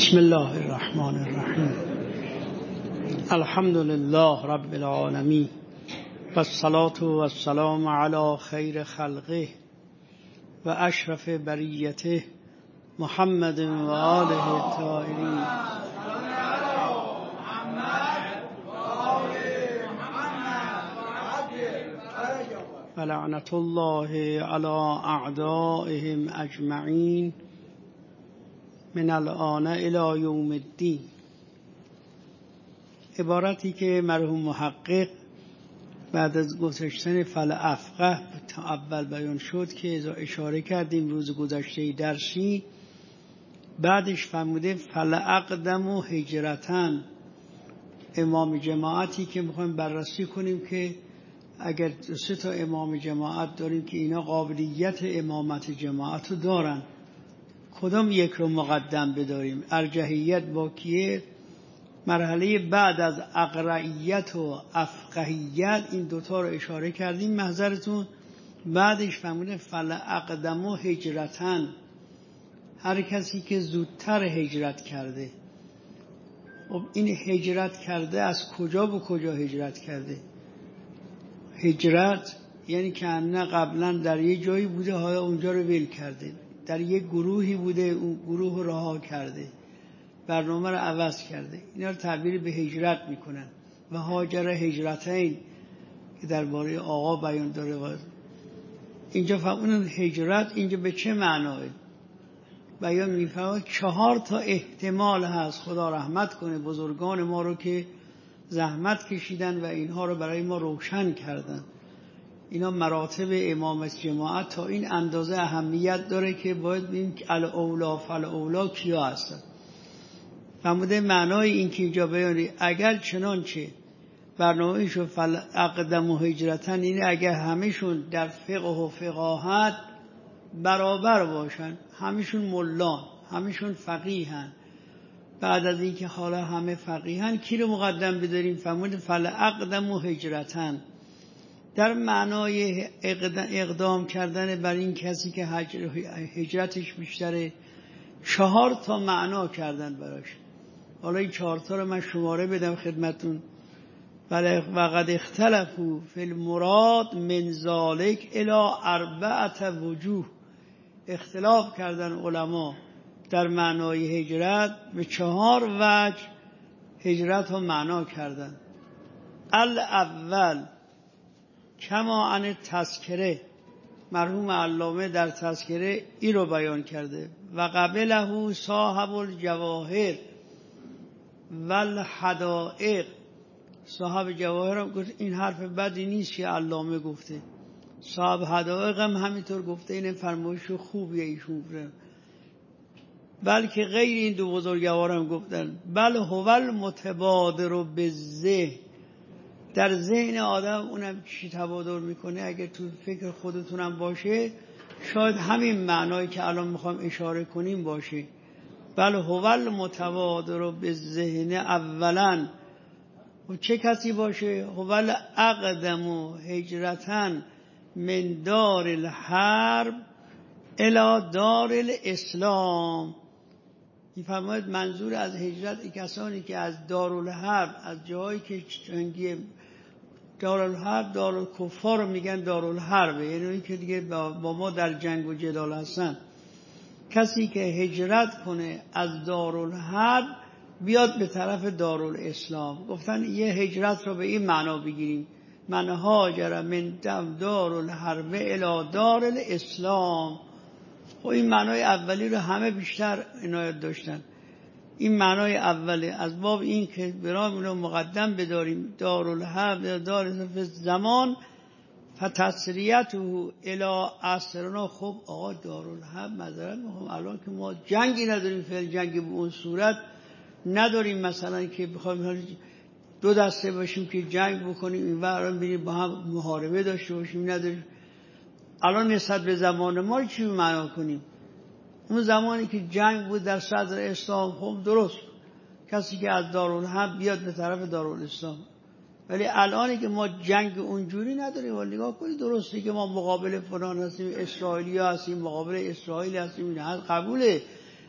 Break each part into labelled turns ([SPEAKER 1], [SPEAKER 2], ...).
[SPEAKER 1] بسم الله الرحمن الرحیم. الحمد لله رب العالمین و الصلاة و السلام علی خیر خلقه و اشرف بریته محمد و آله الطاهرین. و لعنت الله علی اعدائهم اجمعین من الآن الی یوم الدین. عبارتی که مرحوم محقق بعد از گذشتن فلافقه تا اول بیان شد که اشاره کردیم روز گذشته درسی، بعدش فرموده فلاقدم و هجرتن. امام جماعتی که میخوایم بررسی کنیم که اگر 3 تا امام جماعت داریم که اینا قابلیت امامت جماعت رو دارن، کدام یک رو مقدم بداریم؟ ارجحیت با کیه؟ مرحله بعد از اقرعیت و افقهیت این دوتا رو اشاره کردیم محضرتون. بعدش فرموده فلاقدم و هجرتن، هر کسی که زودتر هجرت کرده. خب این هجرت کرده از کجا به کجا هجرت کرده؟ هجرت یعنی که نه قبلا در یه جایی بوده حالا اونجا رو ول کرده، در یک گروهی بوده اون گروه رو رها کرده، برنامه رو عوض کرده. اینا رو تعبیر به هجرت میکنن. و هاجر هجرتین که درباره آقا بیان داره. اینجا فهمون هجرت اینجا به چه معناه بیان میفهمد؟ 4 تا احتمال هست. خدا رحمت کنه بزرگان ما رو که زحمت کشیدن و اینها رو برای ما روشن کردن. اینا مراتب امامت جماعت تا این اندازه اهمیت داره که باید ببینیم که الاولا فالاولا کیا هستن. فرموده معنای این که اینجا بیانی اگر چنانچه برنامه‌شون فلاقدم و هجرتن، این اگر همشون در فقه و فقاهت برابر باشن، همشون ملان، همشون فقیهن، بعد از اینکه حالا همه فقیهن کی رو مقدم بداریم؟ فرموده فلاقدم و هجرتن در معنای اقدام کردن بر این کسی که هجرتش بیشتره. 4 تا معنا کردن براش. حالا این 4 تا رو من شماره بدم خدمتون. وقد اختلفوا فی المراد من ذلک الی 4 وجوه. اختلاف کردن علما در معنای هجرت به 4 وجه هجرت رو معنا کردن. الاول کما عن تذکره، مرحوم علامه در تذکره این رو بیان کرده. و قبله صاحب الجواهر و الحدائق. صاحب جواهر هم گفت این حرف بدی نیست که علامه گفته. صاحب حدائق هم همینطور گفته. این فرمایش خوبیه ایشون. بلکه غیر این 2 بزرگوار هم گفتن بل هو المتبادر بالذهن. در ذهن آدم اونم چی تبادر میکنه، اگه تو فکر خودتونم باشه شاید همین معنایی که الان میخوام اشاره کنیم باشه. بل هو المتبادر بالذهن اولا. و چه کسی باشه؟ هو الاقدم هجرتن من دار الحرب الی دار الاسلام. این فرماید منظور از هجرت کسانی که از دارالحرب، از جایی که جنگی دارالحرب، دارالکفار رو میگن دارالحرب، یعنی این که دیگه با ما در جنگ و جدال هستن. کسی که هجرت کنه از دارالحرب بیاد به طرف دارالاسلام. گفتن یه هجرت رو به این معنا بگیریم: من هاجر من دارالحرب الی دارالاسلام. خب این معنای اولی رو همه بیشتر عنایت داشتن. این معنای اولی از باب این که برام اینو مقدم بداریم دارالحرب دار زمان فتسریته الی عصرنا. خب آقا دارالحرب معذرت میخوام الان که ما جنگی نداریم، فعل جنگی به اون صورت نداریم، مثلا که بخوایم 2 دسته باشیم که جنگ بکنیم این ور بریم با هم محاربه داشته باشیم، نداریم. الان نسبت به زمان ما چی معنا کنیم؟ اون زمانی که جنگ بود در صدر اسلام، خب درست کسی که از دارالحرب بیاد به طرف دارالاسلام. ولی الانی که ما جنگ اونجوری نداریم. ولی نگاه کنید درسته که ما مقابل فلان هستیم، اسرائیلی هستیم، مقابل اسرائیل هستیم، این قبوله.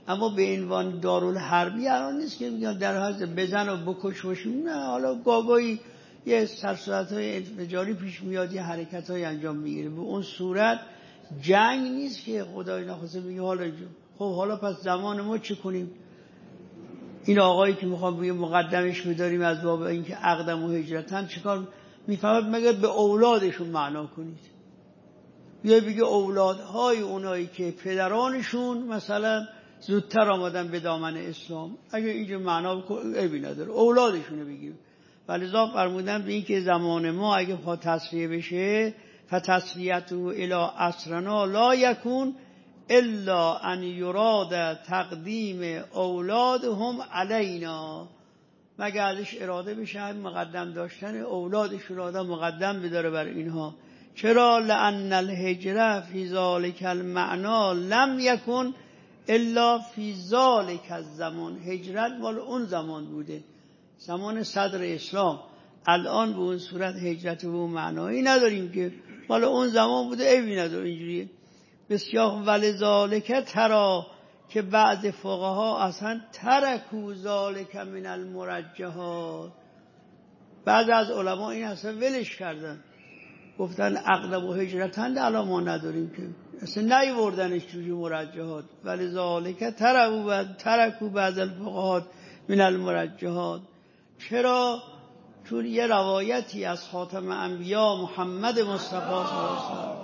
[SPEAKER 1] اما به عنوان دارالحربی الان نیست که میگن در حد بزن و بکش باشیم. نه، حالا گاگایی یه سرصورت‌های انفجاری پیش میاد، یه حرکت‌های انجام میگیره. به اون صورت جنگ نیست که خدای نخواسته میگه خب حالا پس زمان ما چه کنیم؟ این آقایی که میخوام بگه مقدمش می‌داریم از باب اینکه اقدم و هجرتن چیکار میفهمد؟ مگر به اولادشون معنا کنید، یا بگه اولادهای اونایی که پدرانشون مثلا زودتر آمدن به دامن اسلام، اگه اینجا معنا عیبی نداره، اولادشونه بگیم. ولذا فرمودن به این که زمان ما اگه پا تصریح بشه فتسریته الی عصرنا لا یکون الا ان یراد تقدیم اولادهم علینا، مگر ازش اراده بشه همین مقدم داشتن اولادشون رو آدم مقدم بداره بر اینها. چرا؟ لأن الهجره فی ذلک المعنا لم یکن الا فی ذلک الزمان. هجرت مال اون زمان بوده، زمان صدر اسلام. الان به اون صورت هجرت به اون معنایی نداریم که مال اون زمان بوده، عیبی نداره اینجوریه. بسیار ولذالک ترا که بعض فقها اصلا ترکو ذالک من المرجحات، بعض از علما این اصلا ولش کردن، گفتن اقدم و هجرتند الان ما نداریم که اصلا نیوردنش توی مرجحات. ولذالک ترکو بعض الفقهات من المرجحات. چرا؟ چون یه روایتی از خاتم انبیا محمد مصطفی صلی الله علیه وسلم،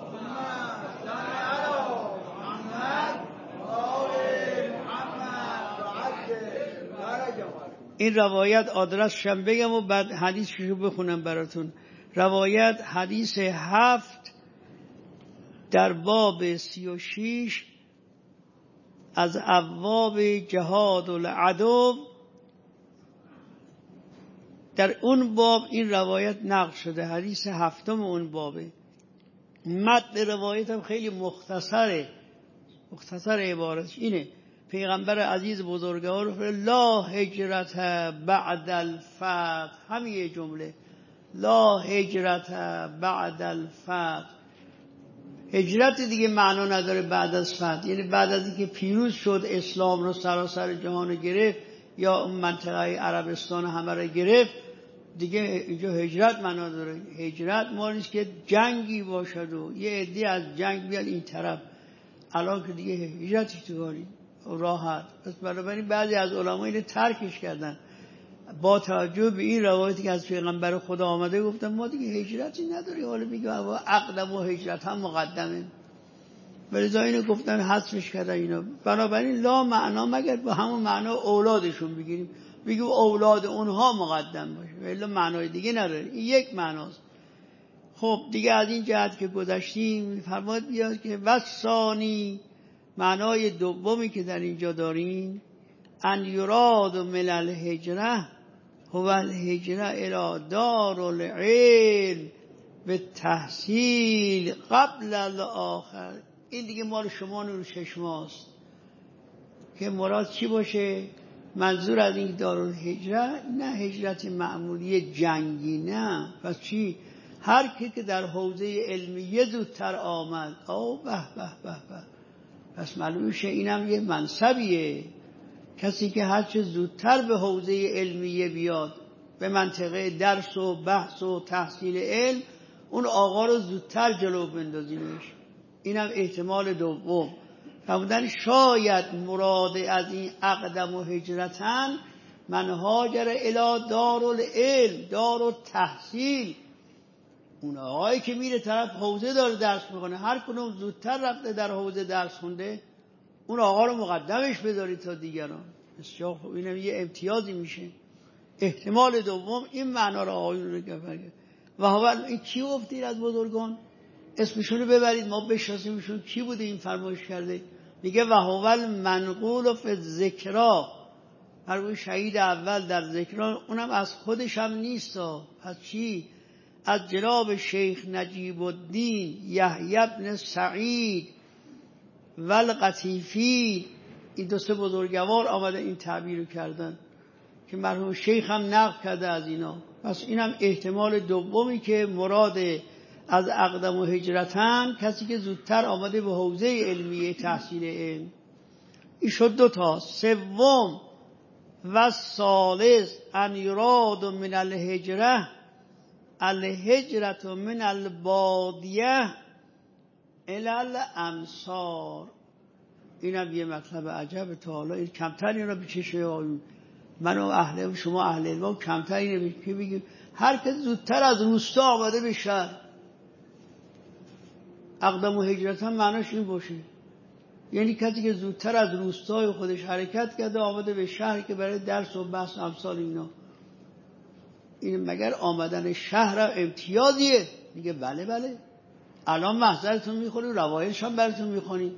[SPEAKER 1] این روایت آدرسش هم بگم و بعد حدیثشو بخونم براتون. روایت حدیث 7 در باب 36 از ابواب جهاد العدو، در اون باب این روایت نقل شده، حدیث 7 اون بابه. متن روایت هم خیلی مختصره، مختصر عبارتش اینه: پیغمبر عزیز بزرگوار لا هجرت بعد الفتح، همین جمله لا هجرت بعد الفتح. هجرت دیگه معنا نداره بعد از فتح، یعنی بعد از اینکه پیروز شد اسلام رو سراسر جهان گرفت یا اون منطقه عربستان همه رو گرفت، دیگه اینجا هجرت معنا داره. هجرت مالیست که جنگی باشد و یه عده از جنگ بیان این طرف. الان که دیگه هجرتی تو کاری راحت، پس بنابراین بعضی از علما اینو ترکش کردن. با توجه به این روایتی که از پیغمبر خدا آمده گفتن ما دیگه هجرتی نداری، حالا میگه عقدم و هجرت هم مقدمه، ولذا اینو گفتن حذفش کردن اینا. بنابراین لا معنا مگر با همون معنا اولادشون بگیریم، بگیم اولاد اونها مقدم باشه، ولی معنای دیگه نداره، این یک معناست. خب دیگه از این جهت که گذشتیم فرمود بیاد که وثانی، معنای دومی که در اینجا داریم ان یراد من الهجره هو الهجره الی دار العلم به تحصیل قبل الاخر. این دیگه مال شما نور چشماست که مراد چی باشه. منظور از این دارالهجره نه هجرت معمولی جنگی، نه. پس چی؟ هر کی که در حوزه علمیه زودتر آمد، او به به به به، پس معلومه اینم یه منصبیه. کسی که هرچه زودتر به حوزه علمیه بیاد، به منطقه درس و بحث و تحصیل علم، اون آقا رو زودتر جلو بندازیمش. اینم احتمال دوم. فرمودن شاید مراد از این اقدم و هجرتن من هاجر الی دارالعلم، دارالتحصیل. اون آقایی که میره طرف حوزه داره درس میکنه، هر کنون زودتر رفته در حوزه درس خونده، اون آقا رو مقدمش بداری تا دیگران. بسیار خوب، اینم یه امتیازی میشه. احتمال دوم این معنا رو آقایون رو گفتن. و اول این کی گفتید از بزرگان؟ اسمشون رو ببرید ما بشناسیمشون کی بوده این فرمایش کرده. میگه و هو منقول فی الذکرا، هر شهید اول در ذکرا، اونم از خودش هم نیست. پس چی؟ از جناب شیخ نجیب الدین یحیی بن سعید و القطیفی، این دو سه بزرگوار آمده این تعبیر رو کردن که مرحوم شیخ هم نقل کرده از اینا. پس اینم احتمال دومی که مراد از اقدم و هجرتن کسی که زودتر آمده به حوزه علمیه تحصیل علم. این شد 2 تا. سوم و ثالث ان یراد من الهجره الهجرت من البادیه الی الامصار. اینم یه مطلب عجب، تا حالا این کمتر این را به چشم من و اهل شما اهل علم کمتر اینه که بگیم هر کس زودتر از روستا آمده به شهر. اقدم و هجرت هم معناش این باشه، یعنی کسی که زودتر از روستای خودش حرکت کرده آمده به شهر که برای درس و بحث امثال اینا. این مگر آمدن شهر امتیازیه؟ میگه بله بله. الان محضرتون میخونیم، روایتش هم براتون میخونیم،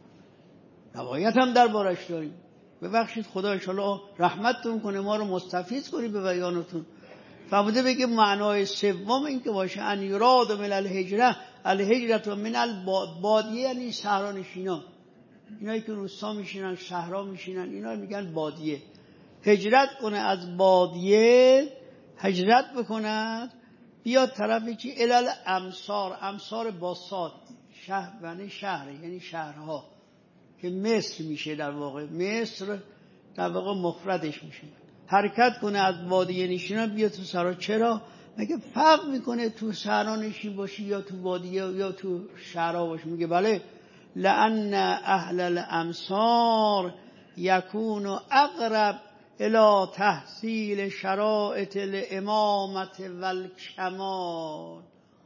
[SPEAKER 1] روایت هم در بارش داریم. ببخشید خدا انشاءالله رحمتتون کنه، ما رو مستفیض کنید به بیانتون. فرموده بگه معنای سوم این که باشه ان یراد من الهجره الهجرت من البادیه، یعنی شهرانشینا، اینایی که روستا میشینن شهرها میشینن اینا میگن بادیه. هجرت کنه از بادیه، هجرت بکند بیاد طرف چی؟ الال امصار. امصار باسات، شهر یعنی شهر، یعنی شهرها که مصر میشه در واقع، مصر در واقع مفردش میشه. حرکت کنه از بادیه نشینان بیاد تو سرا. چرا؟ مگه فرق میکنه تو سرا نشین باشی یا تو بادیه یا تو شهرها باشی؟ میگه بله. لأن اهل الامصار یکون اقرب الى تحصیل شرائط الامامت والکمال.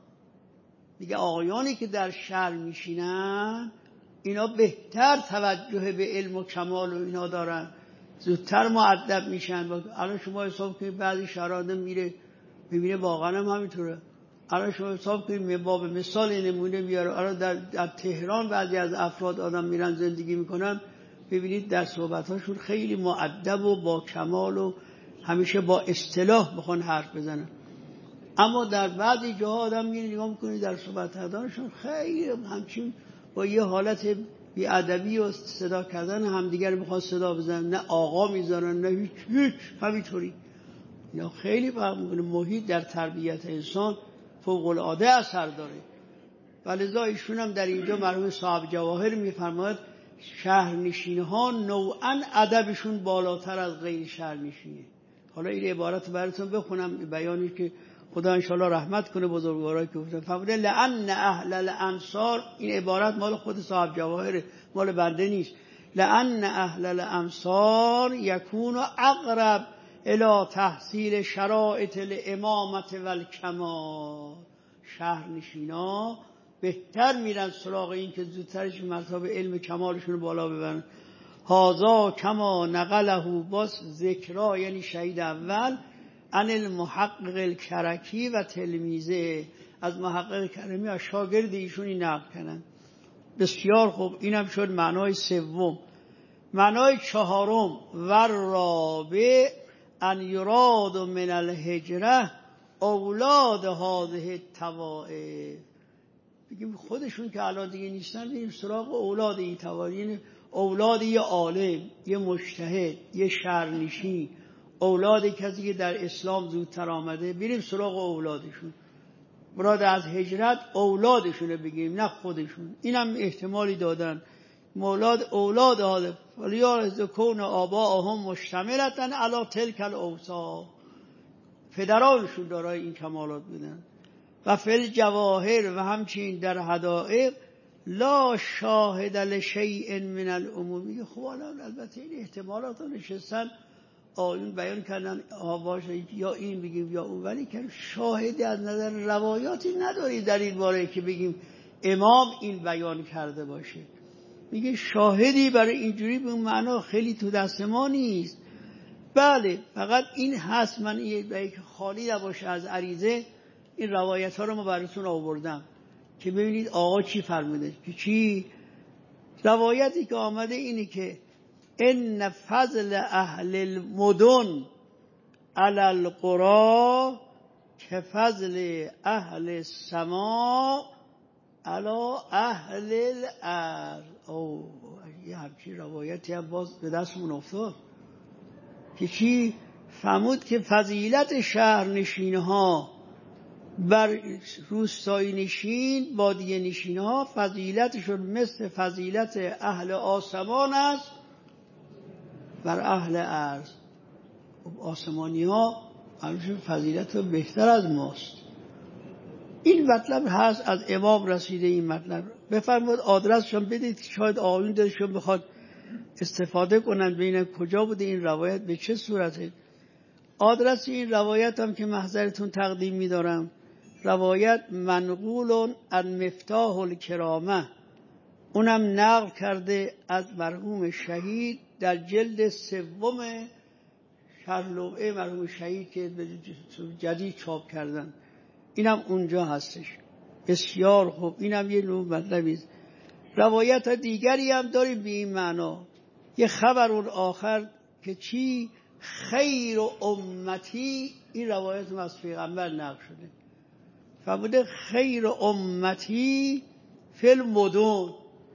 [SPEAKER 1] میگه آقایانی که در شهر میشینن اینا بهتر توجه به علم و کمال و اینا دارن، زودتر مؤدب میشن. الان شما حساب کنید بعضی شهرها میره میبینه واقعا هم همینطوره. الان شما حساب کنید، باب مثال نمونه بیاره، الان در تهران بعضی از افراد آدم میرن زندگی میکنن، ببینید در صحبتاشون خیلی مؤدب و با کمال و همیشه با اصطلاح بخوان حرف بزنن. اما در بعضی جاها آدم میره نگاه میکنید در صحبتاشون خیلی همچین با یه حالت بی‌ادبی و صدا کردن همدیگر میخواد صدا بزنن، نه آقا میذارن نه هیچ همینطوری. یا خیلی فرق میکنه. محیط در تربیت انسان فوق العاده اثر داره. ولذا ایشون هم در اینجا مرحوم صاحب جواهر میفرماید شهرنشین‌ها نوعاً ادبشون بالاتر از غیر شهرنشینه. حالا این عبارت رو براتون بخونم، بیانی که خدا انشاءالله رحمت کنه بزرگوارایی که گفتن. فرموده لأن اهل الامصار، این عبارت مال خود صاحب جواهر، مال بنده نیست. لأن اهل الامصار یکون اقرب الى تحصیل شرائط الامامت والکمال. شهرنشینا بهتر میرن سراغ این که زودترش مرتبه علم کمالشون رو بالا ببرن. هازا کما نقله باس ذکرا، یعنی شهید اول عن المحقق الکرکی و تلمیزه، از محقق کرمی از شاگرد ایشونی نقل کنن. بسیار خوب. اینم شد معنای سوم. معنای چهارم و رابع ان یراد من الهجره اولاد هذه الطوائف. بگیم خودشون که الان دیگه نیستن، بریم سراغ اولاد این طوائف، یعنی اولاد یه عالم، یه مجتهد، یه شهرنشین، اولاد کسی که در اسلام زودتر آمده، بریم سراغ اولادشون. مراد از هجرت اولادشونه بگیم، نه خودشون. اینم احتمالی دادن. اولاد حاله ولیارزکون آباءهم مشتملتن علی تلک الاوصاف، پدرانشون دارای این کمالات بودن. و فل جواهر و همچنین در حدائق لا شاهد لشیء من العمومی. خب البته این احتمالات رو نشستن آیون بیان کردن، باشه یا این بگیم یا اون، ولی که شاهدی از نظر روایاتی نداری در این باره که بگیم امام این بیان کرده باشه. میگه شاهدی برای اینجوری به معنا خیلی تو دست ما نیست. بله فقط این هست، من این که خالی نباشه از عریضه، این روایت ها رو ما براتون آوردم که ببینید آقا چی فرموده. که چی؟ روایتی که آمده اینه که ان فضل اهل المدن علی القرى که فضل اهل السماء علی اهل الارض. یه همچین روایتی هم باز به دستمون افتاد که چی؟ فرمود که فضیلت شهرنشین‌ها بر روستایی نشین، بادیه نشین ها، فضیلتشون مثل فضیلت اهل آسمان است بر اهل ارض. آسمانی ها همشون فضیلت بهتر از ماست. این مطلب هست، از امام رسیده این مطلب. بفرمود آدرسشون بدید، شاید آیون دلشون بخواد استفاده کنند ببینن کجا بوده این روایت، به چه صورته. آدرس این روایت هم که محضرتون تقدیم می‌دارم، روایت منقول عن مفتاح الکرامه، اونم نقل کرده از مرحوم شهید در جلد 3 شرح لوحه مرحوم شهید که جدید چاپ کردن، اینم اونجا هستش. بسیار خوب، اینم یه نوع مطلبی است. روایت دیگری هم داریم به این معنا. یه خبر آخر که چی؟ خیر امتی، این روایت هم از پیغمبر نقل شده. فرموده خیر امتی فی المدن،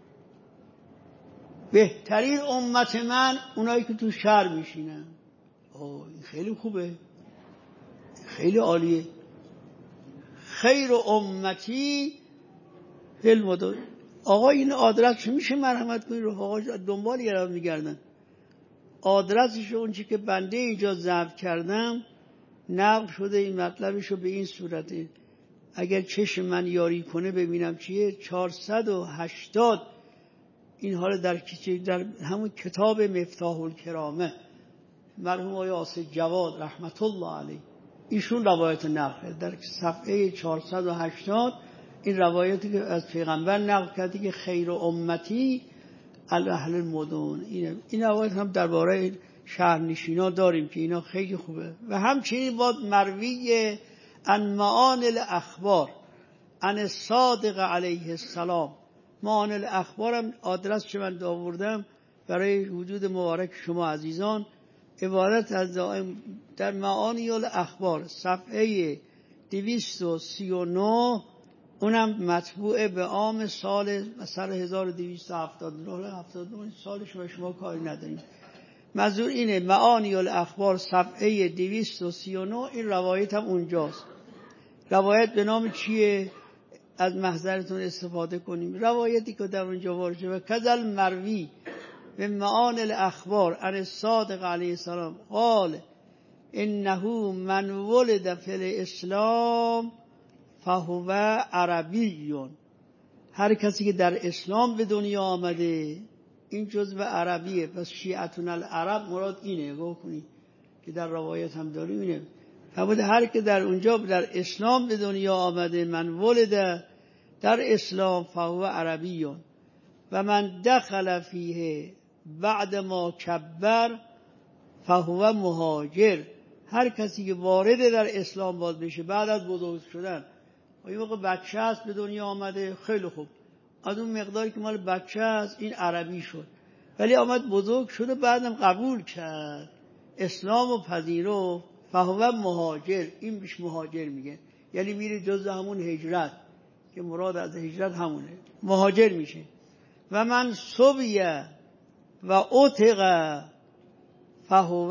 [SPEAKER 1] بهترین امت من اونایی که تو شهر میشینن. این خیلی خوبه، خیلی عالیه. خیر امتی فی المدن. آقا این آدرس میشه مرحمت کنید، رفقا دنبال یارو میگردن. آدرسش اون چی که بنده اینجا ضبط کردم نقل شده، این مطلبشو به این صورته، اگر چشم من یاری کنه ببینم چیه. 480 این حال در همون کتاب مفتاح الکرامه مرحوم آقای آصف جواد رحمت الله علیه ایشون روایت نقل در صفحه 480 این روایتی که از پیغمبر نقل کرده که خیر امتی اهل المدن. این روایت هم درباره شهرنشینا داریم که اینا خیلی خوبه. و همچنین با مروی عن معان الاخبار عن الصادق علیه السلام. معان الاخبار هم آدرس که من آوردم برای وجود مبارک شما عزیزان، عبارت از در معانی الاخبار صفحه 239، اونم مطبوع به عام سال مثلا 1279 سالش و شما کاری ندارید. منظور اینه معانی الاخبار صفحه 239، این روایت هم اونجاست. روایت به نام چیه؟ از محضرتون استفاده کنیم. روایتی که در اونجا وارد شده کذل مروی به معانی الاخبار عن الصادق علیه السلام قال انه من ولد فی الاسلام فهو عربیون. هر کسی که در اسلام به دنیا آمده این جزء عربیه. پس شیعتون العرب مراد اینه، گوه کنی که در روایت هم داریم اینه. فرمود هر که در اونجا در اسلام به دنیا آمده، من ولد در اسلام فهو عربیون و من دخل فیه بعد ما کبر فهو مهاجر. هر کسی که وارد در اسلام باز بشه بعد از بزرگ شدن، این موقع بچه هست به دنیا آمده، خیلی خوب، از اون مقداری که مال بچه هست این عربی شد، ولی آمد بزرگ شد و بعدم قبول کرد اسلام و پذیرفت، فهو مهاجر. این بیش مهاجر میگه، یعنی میره جز همون هجرت که مراد از هجرت همونه، مهاجر میشه. و من صبیه و عتق فهو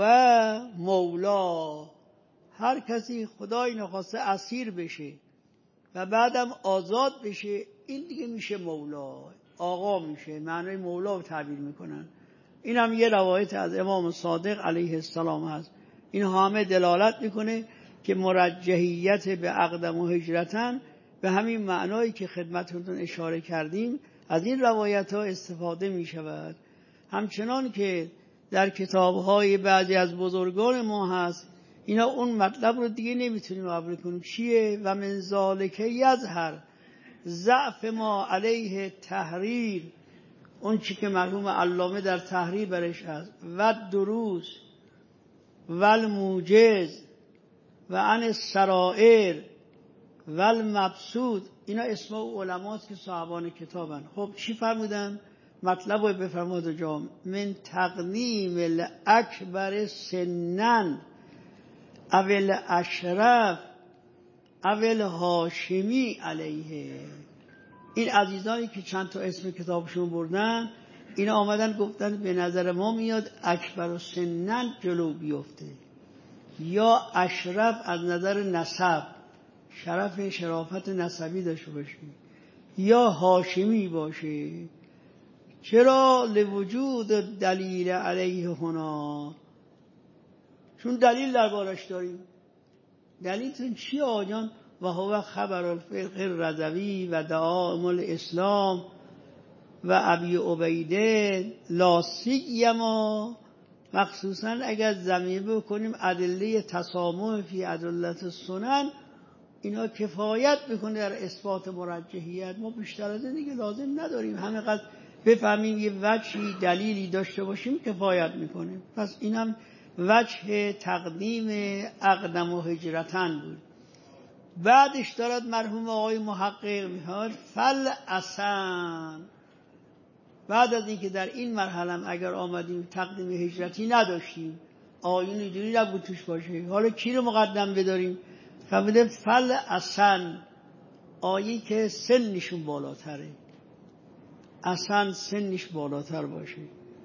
[SPEAKER 1] مولا. هر کسی خدای نخواسته اسیر بشه و بعدم آزاد بشه، این دیگه میشه مولا، آقا میشه. معنی مولا رو تعبیر میکنن. این هم یه روایت از امام صادق علیه السلام هست. این همه دلالت میکنه که مرجحیت به اقدم و هجرتن به همین معنایی که خدمتتون اشاره کردیم از این روایت ها استفاده میشود. همچنان که در کتاب‌های بعضی از بزرگان ما هست، اینا اون مطلب رو دیگه نمیتونیم قبول کنیم. چیه؟ و من ذالک یظهر ضعف ما علیه تحریر، اون چی که مرحوم علامه در تحریر برش هست، و دروس و الموجز و عن السرائر و المبسوط. اینا اسم علماست که صاحبان کتابن. خب چی فرمودن؟ مطلب رو بفرماد جا. من تقنیم الاکبر سنن اول اشرف اول هاشمی علیه. این عزیزانی که چند تا اسم کتابشون بردن، اینا آمدن گفتن به نظر ما میاد اکبر و سنن جلو بیفته، یا اشرف از نظر نسب، شرافت نسبی داشته باشه، یا هاشمی باشه چرا؟ لوجود دلیل علیه هنا، چون دلیل دربارش داریم. دلیلتون چیه آجان؟ و هو خبر الفقه الرضوی و دعائم الاسلام و ابی عبیده لا سیما، مخصوصا اگر ضمیمه بکنیم ادله تسامح فی ادلت السنن، اینا کفایت میکنه در اثبات مرجحیت. ما بیشتر از این دیگه لازم نداریم، همینقدر بفهمیم یه وجهی دلیلی داشته باشیم کفایت میکنه. پس اینم وجه تقدیم اقدم و هجرتن بود. بعدش دارد مرحوم آقای محقق میاد فل اصلا، بعد از اینکه در این مرحله اگر آمدیم تقدیم هجرتی نداشتیم، آیین اینجوری نبود توش باشه، حالا کی رو مقدم بداریم؟ فهمیده فل اصلا، آیی که سنشون بالاتره، اصلا سنش بالاتر باشه.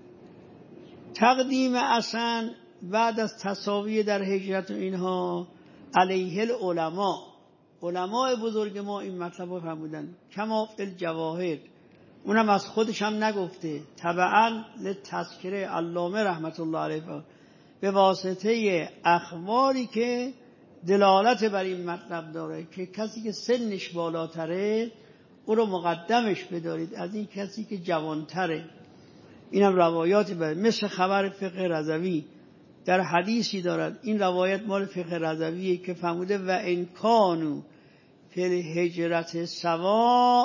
[SPEAKER 1] تقدیم اصلا بعد از تساوی در هجرت و اینها علیه العلماء، علماء بزرگ ما این مطلب رو فرمودن. کما فی الجواهر، اونم از خودش هم نگفته، تبعا لتذکره علامه رحمت الله علیه به واسطه اخباری که دلالت بر این مطلب داره که کسی که سنش بالاتره او رو مقدمش بدارید از این کسی که جوانتره. اینم روایاتی بر مثل خبر فقه رضوی در حدیثی دارد. این روایت مال فقه رضویه که فرموده و ان کانوا فی الهجرت سوا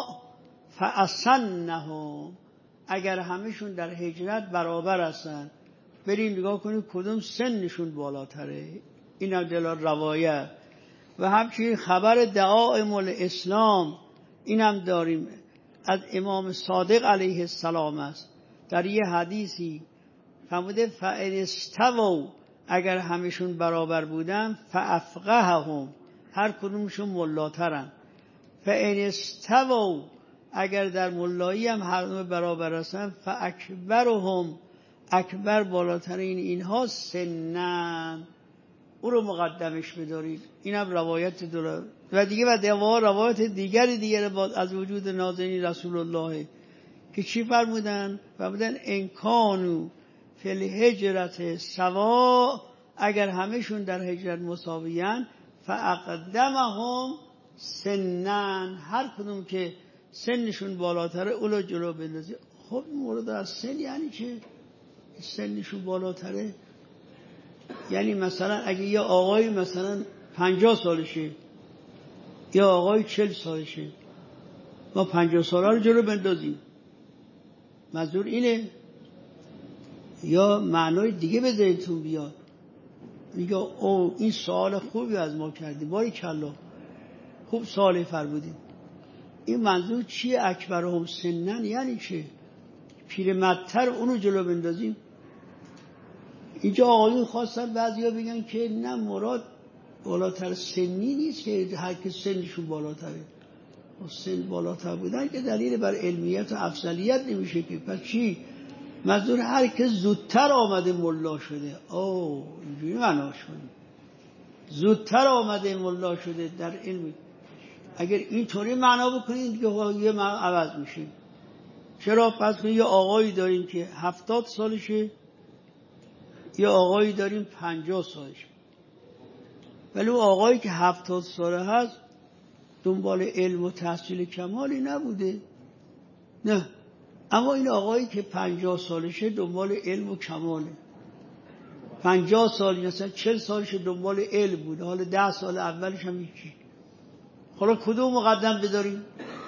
[SPEAKER 1] فاسنهم، اگر همشون در هجرت برابر هستن، بریم نگاه کنیم کدوم سنشون بالاتره. اینم دلال روایت. و همچنین خبر دعائم الاسلام اینم داریم از امام صادق علیه السلام است. در یه حدیثی فرموده فان استووا، اگر همشون برابر بودن، فافقههم، هر کدومشون ملاترن. فان استووا، اگر در ملایی هم هر دو برابر هستن، فاکبرهم، اکبر بالاترین اینها سنن، او رو مقدمش بدارید. اینم روایت داره. و دیگه و روایت دیگری از وجود نازنین رسول الله که چی فرمودن؟ فرمودن ان کانوا فی الهجرت سوا، اگر همشون در هجرت مساویان، فاقدمهم سنن، هر کدوم که سنشون بالاتره اولو جلو بندازی. خب مورد از سن یعنی چه؟ سنشون بالاتره یعنی مثلا اگه یه آقای مثلا 50 سالشه یا آقای 40 سالشه، ما 50 ساله رو جلو بندازیم، منظور اینه؟ یا معنای دیگه بذارید بیاد، میگه او این سوال خوبی از ما کردیم، باری کلا خوب سوال فرمودیم. این منظور چیه؟ اکبرهم سنن یعنی چه؟ پیرمردتر اونو جلو بندازیم؟ اینجا آقایون خواستن بعضیا بگن که نه، مراد بالاتر سنی نیست که هر که سنشون بالاتره. سن بالاتر بودن که دلیل بر علمیت و افضلیت نمیشه که. پس چی؟ منظور هر که زودتر آمده ملا شده. اینجوری معناش کنیم، زودتر آمده ملا شده در علم. اگر اینطوری معنا بکنید دیگه یه معنا عوض میشه. چرا؟ پس یه آقایی داریم که 70 سالشه، یه آقایی داریم 50 سالشه، ولی اون آقایی که 70 ساله هست دنبال علم و تحصیل کمالی نبوده، نه، اما این آقایی که 50 سالشه دنبال علم و کماله. 50 سال مثلا 40 سالش دنبال علم بوده، حالا 10 سال اولش هم هیچی. حالا کدوم مقدم بداریم؟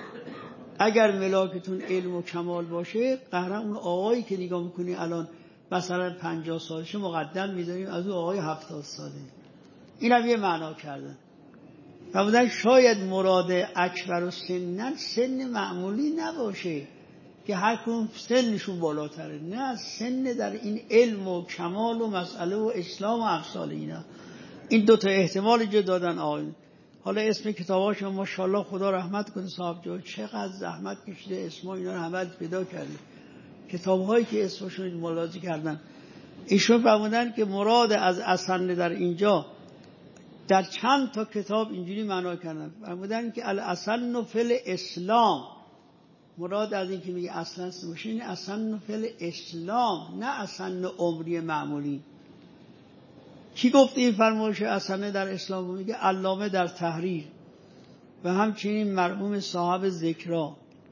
[SPEAKER 1] اگر ملاکتون علم و کمال باشه، قهرن اون آقایی که نگاه میکنی الان مثلا 50 سالشه مقدم میذاریم از اون آقای 70 ساله. این هم یه معنا کردن. فرمودن شاید مراد اکبر و سنن سن معمولی نباشه که هر کدوم سنشون بالاتره، نه، سن در این علم و کمال و مسئله و اسلام و امثال اینا. این دوتا احتمال جو دادن آقایون. حالا اسم کتاباشون ماشاءالله خدا رحمت کنه صاحب جو، چقدر زحمت کشیده اسما اینا رو همه پیدا کرده، کتاب‌هایی که اسمشون ملاحظه کردن. ایشون فرمودن که مراد از اصل در اینجا در چند تا کتاب اینجوری معنا کردن. فرمودن که الاصل فی الاسلام، مراد از این که میگه اصلا باشه این اصلا فعل اسلام، نه اصلا عمری معمولی. کی گفت این فرمایش اصلا در اسلام؟ میگه علامه در تحریر و همچنین مرحوم صاحب ذکرا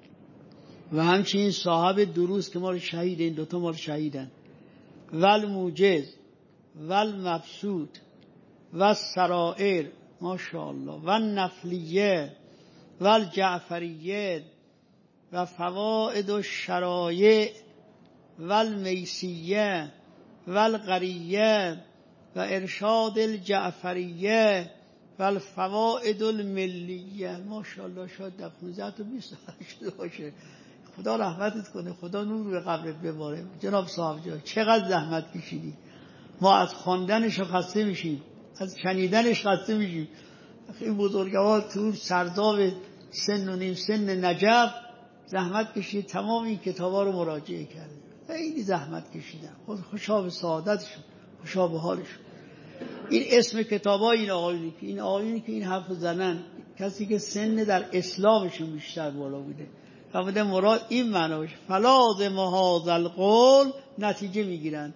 [SPEAKER 1] و همچنین صاحب دروس که ما رو شهید، این دوتا ما رو شهیدن، ول موجز ول مبسوط و سرائر ماشاءالله و نفلیه و جعفریه و فوائد و شرایع و المیسیه و القریه و ارشاد الجعفریه و الفوائد الملیه. ماشاءالله شاید در 15 تا 20 شده باشه. خدا رحمتت کنه، خدا نور به قبرت بباره. جناب صاحب جان چقدر زحمت کشیدی، ما از خواندنش خسته میشیم، از شنیدنش خسته میشیم. این بزرگوار تو سرداب سن و نیم سن نجف زحمت کشید، تمام این کتابا رو مراجعه کرد، خیلی زحمت کشیدن. خوشا به سعادتشون، خوشا به حالشون. این اسم کتابا این آقایونی که این حرف زنن، کسی که سن در اسلامشون بیشتر بالا بوده، فرموده مراد این معنا باشه. فلازم هذا القول، نتیجه میگیرن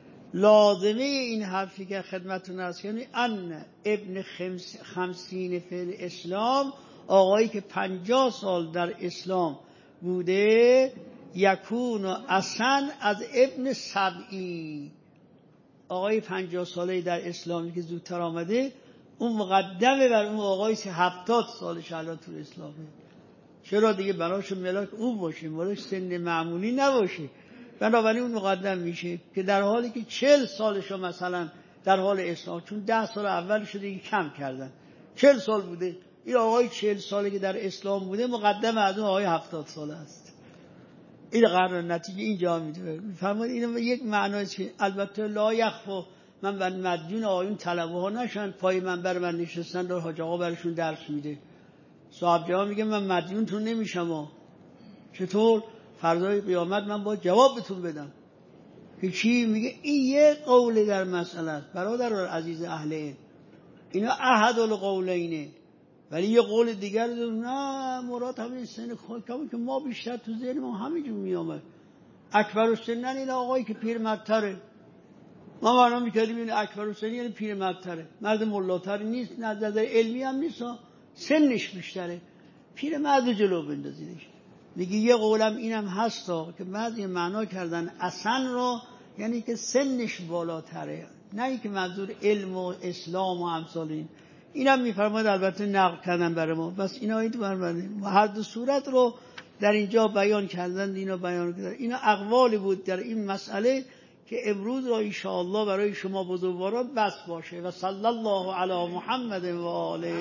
[SPEAKER 1] لازمه این حرفی که خدمتتون عرض کردم ان ابن 50 فی الاسلام، آقایی که 50 سال در اسلام بوده، یکون اصلا از ابن 70، آقای 50 ساله در اسلامی که زودتر آمده، اون مقدمه بر اون آقایی که 70 سالش الان تو اسلامه. چرا دیگه براش ملاک اون باشه، ملاک سن معمولی نباشه، بنابراین اون مقدم میشه که در حالی که 40 سالشو مثلا در حال اسلام، چون 10 سال اولش دیگه کم کردن، 40 سال بوده، این آقای 40 ساله که در اسلام بوده مقدم از اون آقای 70 ساله است. این قرار نتیجه اینجا میفرماید. اینو یک معنایی که البته لا یخفا، من مدیون آقایون طلبه ها نشن پای منبر من نشستن در حاج آقا برشون درس میده. صاحب جواب میگه من مدیون تون نمیشم. چطور؟ فردای قیامت من با جواب بهتون بدم. که چی؟ میگه این یه قول در مسئله است برادر عزیز اهل علم، اینا احد القولینه، ولی یه قول دیگر نه مراد همین سن خودم که ما بیشتر تو ذهن ما همینجور میامد. اکبر السنن این آقایی که پیرمردتره، ما معنا میکردیم این اکبر السنن یعنی پیرمردتره، مرد ملاتر نیست، نظر علمی هم نیست، سنش بیشتره، پیرمرد جلو بندازیدش. میگه یه قولم اینم هستا که بعضی معنا کردن اصلا رو یعنی که سنش بالاتره، نه اینکه منظور علم و اسلام و امثال این. اینم میفرماید البته نقل کردن برای ما، بس اینا این فرمودن هر دو صورت رو در اینجا بیان کردن. اینا بیان کردن، اینا اقوالی بود در این مسئله که امروز را ان شاء الله برای شما بزرگواران بس باشه. و صلی الله علی محمد و آله